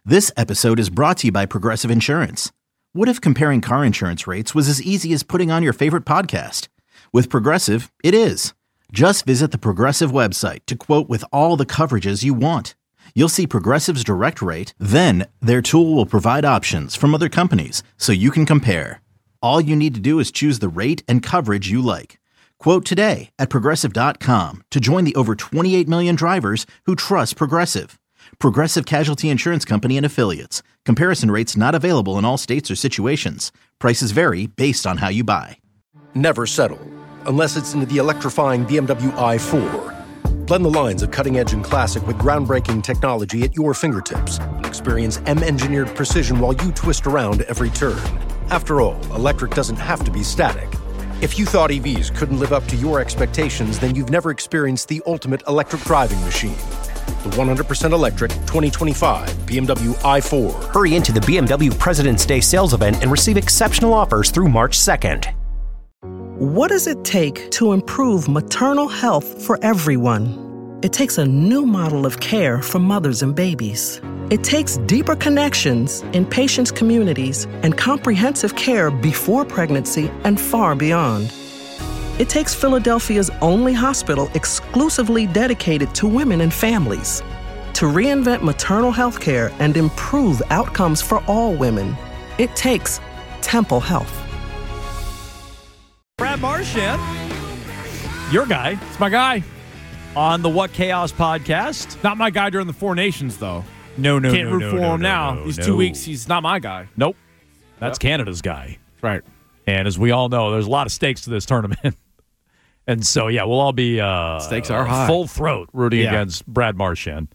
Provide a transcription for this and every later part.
This episode is brought to you by Progressive Insurance. What if comparing car insurance rates was as easy as putting on your favorite podcast? With Progressive, it is. Just visit the Progressive website to quote with all the coverages you want. You'll see Progressive's direct rate, then their tool will provide options from other companies so you can compare. All you need to do is choose the rate and coverage you like. Quote today at Progressive.com to join the over 28 million drivers who trust Progressive. Progressive Casualty Insurance Company and Affiliates. Comparison rates not available in all states or situations. Prices vary based on how you buy. Never settle unless it's into the electrifying BMW i4. Blend the lines of cutting-edge and classic with groundbreaking technology at your fingertips. Experience M-engineered precision while you twist around every turn. After all, electric doesn't have to be static. If you thought EVs couldn't live up to your expectations, then you've never experienced the ultimate electric driving machine. The 100% electric 2025 BMW i4. Hurry into the BMW President's Day sales event and receive exceptional offers through March 2nd. What does it take to improve maternal health for everyone? It takes a new model of care for mothers and babies. It takes deeper connections in patients' communities and comprehensive care before pregnancy and far beyond. It takes Philadelphia's only hospital exclusively dedicated to women and families. To reinvent maternal health care and improve outcomes for all women, it takes Temple Health. Brad Marchand, your guy, It's my guy. on the What Chaos podcast. Not my guy during the Four Nations, though. No, Can't root for him now. These 2 weeks, he's not my guy. Nope. That's Canada's guy. Right. And as we all know, there's a lot of stakes to this tournament. And so, yeah, we'll all be Stakes are high. Full throat rooting Yeah. against Brad Marchand.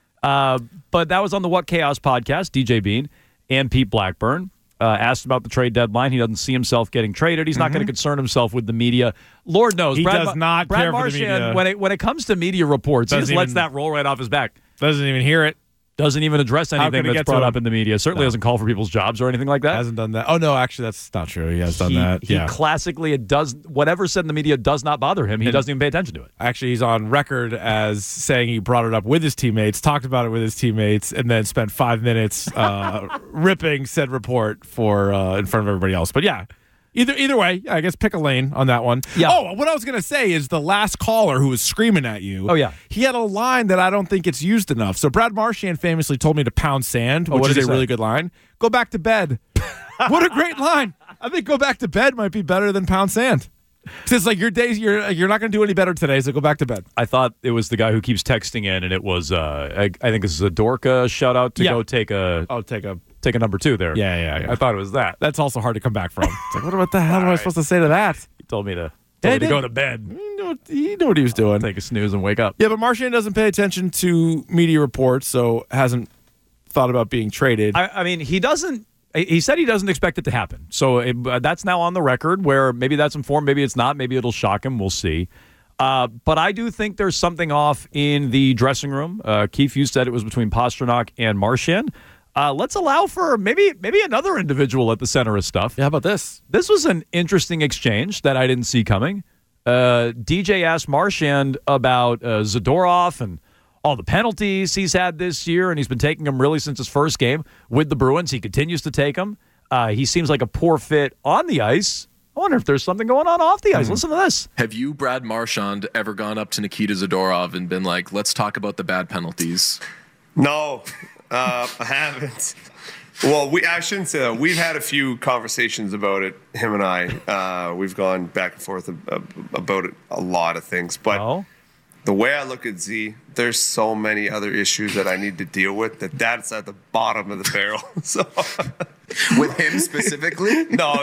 But that was on the What Chaos podcast. DJ Bean and Pete Blackburn asked about the trade deadline. He doesn't see himself getting traded. He's not going to concern himself with the media. Lord knows. He Brad does not Brad care for the Marchand, media. when it comes to media reports, he Doesn't just lets even- that roll right off his back. Doesn't even hear it. Doesn't even address could anything it that's get to brought him? up in the media. Certainly doesn't call for people's jobs or anything like that. Hasn't done that. Oh, no, actually, that's not true. He has done that. He Yeah. classically, it does whatever said in the media does not bother him. He doesn't even pay attention to it. Actually, he's on record as saying he brought it up with his teammates, talked about it with his teammates, and then spent 5 minutes ripping said report for in front of everybody else. But yeah, either way, I guess pick a lane on that one. Yeah. Oh, what I was going to say is the last caller who was screaming at you. Oh, yeah. He had a line that I don't think it's used enough. So Brad Marchand famously told me to pound sand, what which did is he a really say? good line. Go back to bed. What a great line. I think go back to bed might be better than pound sand. It's like your days, you're not going to do any better today, so go back to bed. I thought it was the guy who keeps texting in, and it was I think this is a Dorka shout out to Yeah. go take a number 2 there. Yeah. I thought it was that. That's also hard to come back from. It's like, what the hell am I supposed to say to that? He told me to I go did. to bed, He knew what he was doing. take a snooze, and wake up. Yeah, but Marchand doesn't pay attention to media reports, so hasn't thought about being traded. I mean, he doesn't. He said he doesn't expect it to happen. So that's now on the record where maybe that's informed, maybe it's not, maybe it'll shock him. We'll see. But I do think there's something off in the dressing room. Keith, you said it was between Pasternak and Marchand. Let's allow for maybe another individual at the center of stuff. Yeah, how about this? This was an interesting exchange that I didn't see coming. DJ asked Marchand about Zadorov and all the penalties he's had this year, and he's been taking them really since his first game with the Bruins. He continues to take them. He seems like a poor fit on the ice. I wonder if there's something going on off the ice. Listen to this. Have you, Brad Marchand, ever gone up to Nikita Zadorov and been like, let's talk about the bad penalties? No, I haven't. Well, I shouldn't say that. We've had a few conversations about it, him and I. We've gone back and forth about it, a lot of things. But the way I look at Z, there's so many other issues that I need to deal with that's at the bottom of the barrel. So, With him specifically? no,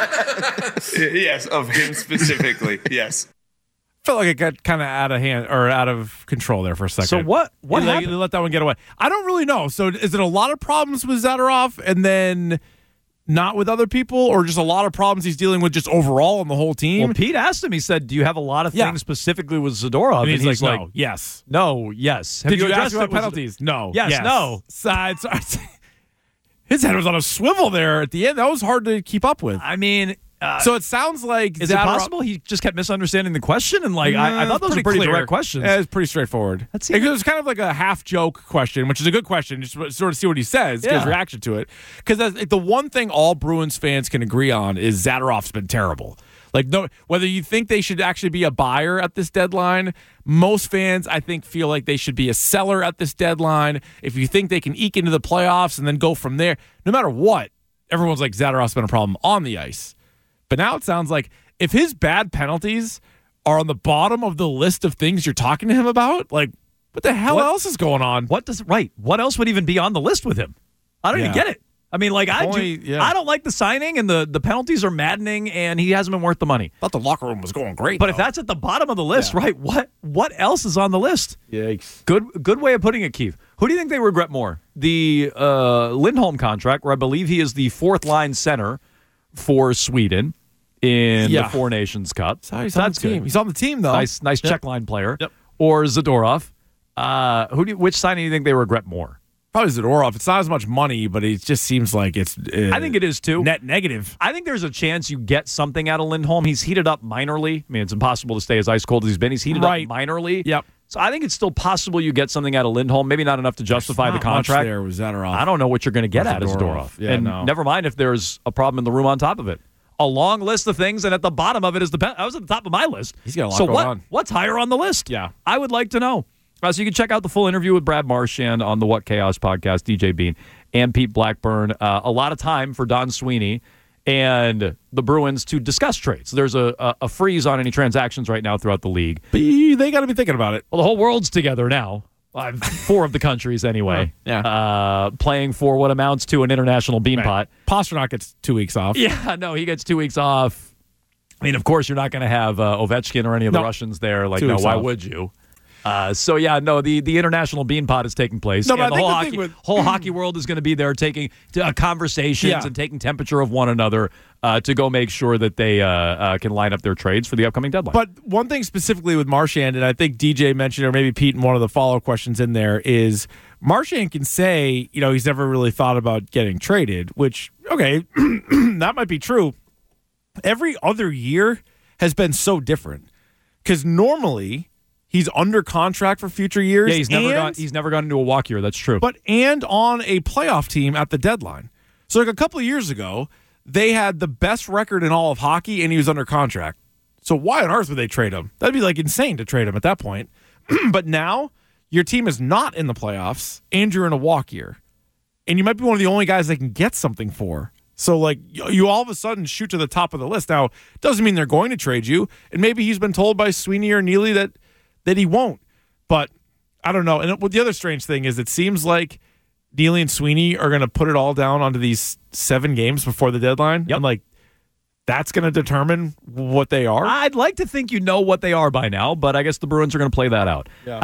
yes, of him specifically, yes. Felt like it got kind of out of hand or out of control there for a second. So what You happened? let that one get away. I don't really know. So is it a lot of problems with Zadorov and then not with other people, or just a lot of problems he's dealing with just overall on the whole team? Well, Pete asked him. He said, "Do you have a lot of things Yeah. specifically with Zadorov?" and he's like, no, yes. no, yes. Have Did you ask addressed about it with- penalties? No. Yes, no. His head was on a swivel there at the end. That was hard to keep up with. I mean, So it sounds like Is it possible he just kept misunderstanding the question? And I thought those were pretty direct questions. Yeah, it's pretty straightforward. It was kind of like a half joke question, which is a good question, just to sort of see what he says, get his reaction to it. Because the one thing all Bruins fans can agree on is Zadorov's been terrible. Whether you think they should actually be a buyer at this deadline, most fans, I think, feel like they should be a seller at this deadline. If you think they can eke into the playoffs and then go from there, no matter what, everyone's like, Zadorov's been a problem on the ice. But now it sounds like if his bad penalties are on the bottom of the list of things you're talking to him about, what the hell else is going on? What else would even be on the list with him? I don't even get it. I mean, I don't like the signing, and the penalties are maddening, and he hasn't been worth the money. Thought the locker room was going great, but if that's at the bottom of the list, right? What else is on the list? Yikes! Good way of putting it, Keith. Who do you think they regret more? The Lindholm contract, where I believe he is the fourth line center for Sweden in the Four Nations Cup. So he's on the team. He's on the team, though. Nice check line player. Yep. Or Zadorov. Which signing do you think they regret more? Probably Zadorov. It's not as much money, but it just seems like it's I think it is, too. Net negative. I think there's a chance you get something out of Lindholm. He's heated up minorly. I mean, it's impossible to stay as ice cold as he's been. He's heated up minorly. Yep. So I think it's still possible you get something out of Lindholm. Maybe not enough to justify the contract. There with Zadorov. I don't know what you're going to get out of Zadorov. Yeah, never mind if there's a problem in the room on top of it. A long list of things, and at the bottom of it is I was at the top of my list. He's got a lot going on. What's higher on the list? Yeah. I would like to know. So you can check out the full interview with Brad Marchand on the What Chaos podcast, DJ Bean, and Pete Blackburn. A lot of time for Don Sweeney and the Bruins to discuss trades. There's a freeze on any transactions right now throughout the league. But they got to be thinking about it. Well, the whole world's together now. 4 of the countries, anyway. Playing for what amounts to an international beanpot. Pasternak gets 2 weeks off. Yeah, no, he gets 2 weeks off. I mean, of course, you're not going to have Ovechkin or any of the Russians there. Why would you? The international beanpot is taking place. No, and but the whole hockey world is going to be there taking conversations and taking temperature of one another to go make sure that they can line up their trades for the upcoming deadline. But one thing specifically with Marchand, and I think DJ mentioned, or maybe Pete in one of the follow-up questions in there, is Marchand can say, he's never really thought about getting traded, which, okay, that might be true. Every other year has been so different because normally he's under contract for future years. Yeah, he's never gone into a walk year. That's true. And on a playoff team at the deadline. So a couple of years ago, they had the best record in all of hockey, and he was under contract. So why on earth would they trade him? That'd be insane to trade him at that point. But now your team is not in the playoffs, and you're in a walk year, and you might be one of the only guys they can get something for. So, you all of a sudden shoot to the top of the list. Now, it doesn't mean they're going to trade you, and maybe he's been told by Sweeney or Neely that he won't. But I don't know. And the other strange thing is it seems like Neely and Sweeney are going to put it all down onto these 7 games before the deadline. Yep. And, that's going to determine what they are? I'd like to think you know what they are by now, but I guess the Bruins are going to play that out. Yeah.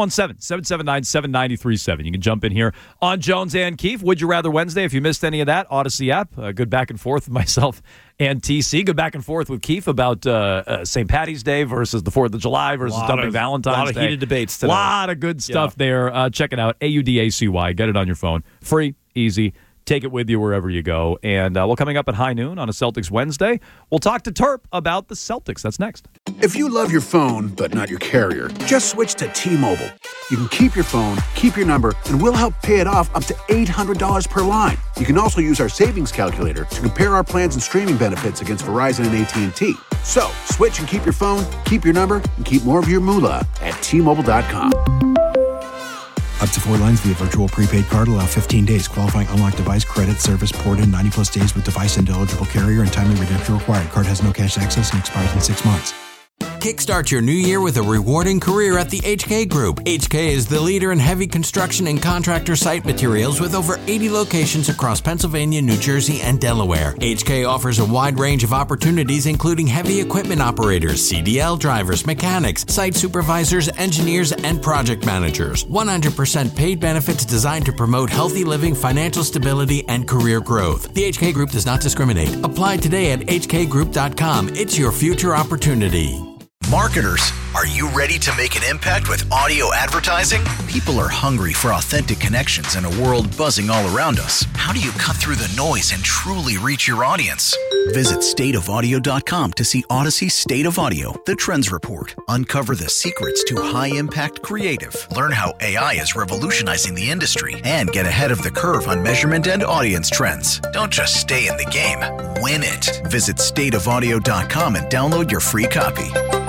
617-779-7937. You can jump in here on Jones and Keefe. Would You Rather Wednesday. If you missed any of that, Odyssey app. Good back and forth with myself and TC. Good back and forth with Keefe about St. Patty's Day versus the 4th of July versus dumping Valentine's Day. A lot of heated debates today. A lot of good stuff there. Check it out. AUDACY. Get it on your phone. Free, easy. Take it with you wherever you go. And coming up at high noon on a Celtics Wednesday, we'll talk to Terp about the Celtics. That's next. If you love your phone, but not your carrier, just switch to T-Mobile. You can keep your phone, keep your number, and we'll help pay it off up to $800 per line. You can also use our savings calculator to compare our plans and streaming benefits against Verizon and AT&T. So, switch and keep your phone, keep your number, and keep more of your moolah at T-Mobile.com. Up to 4 lines via virtual prepaid card. Allow 15 days. Qualifying unlocked device credit service port in 90-plus days with device and eligible carrier and timely redemption required. Card has no cash access and expires in 6 months. Kickstart your new year with a rewarding career at the HK Group. HK is the leader in heavy construction and contractor site materials with over 80 locations across Pennsylvania, New Jersey, and Delaware. HK offers a wide range of opportunities, including heavy equipment operators, CDL drivers, mechanics, site supervisors, engineers, and project managers. 100% paid benefits designed to promote healthy living, financial stability, and career growth. The HK Group does not discriminate. Apply today at hkgroup.com. It's your future opportunity. Marketers, are you ready to make an impact with audio advertising? People are hungry for authentic connections in a world buzzing all around us. How do you cut through the noise and truly reach your audience? Visit stateofaudio.com to see Odyssey State of Audio, the Trends Report. Uncover the secrets to high-impact creative. Learn how AI is revolutionizing the industry and get ahead of the curve on measurement and audience trends. Don't just stay in the game, win it. Visit stateofaudio.com and download your free copy.